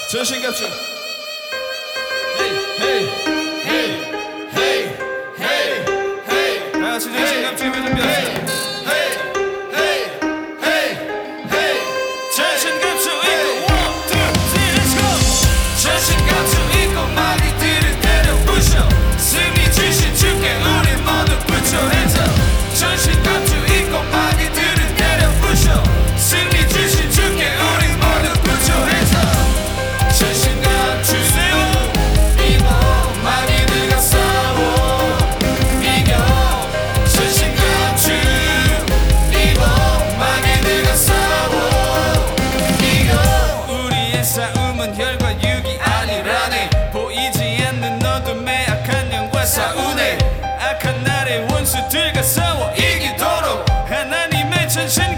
전신갑주. Hey, hey, hey, hey, hey, hey. 다 같이 전신갑주 준비하세요. Hey, hey, hey, hey. 전신갑주 입고 1, 2, 3, let's go. 전신갑주 입고 마귀들을 때려 부셔. 승리 주신 주께 우리 모두 put your hands up. 전신갑주 입고 마귀들을 때려 부셔. 승리 주신 주께 우리 모두 put your hands up. 전신갑주 입고 마귀들과 싸워 이겨. 전신갑주 입고 마귀들과 싸워 이겨. 우리의 싸움은 혈과 육이 아니라네. 보이지 않는 어둠의 악한 영과 싸우네. 악한 날의 원수들과 싸워 이기도록 하나님의 전신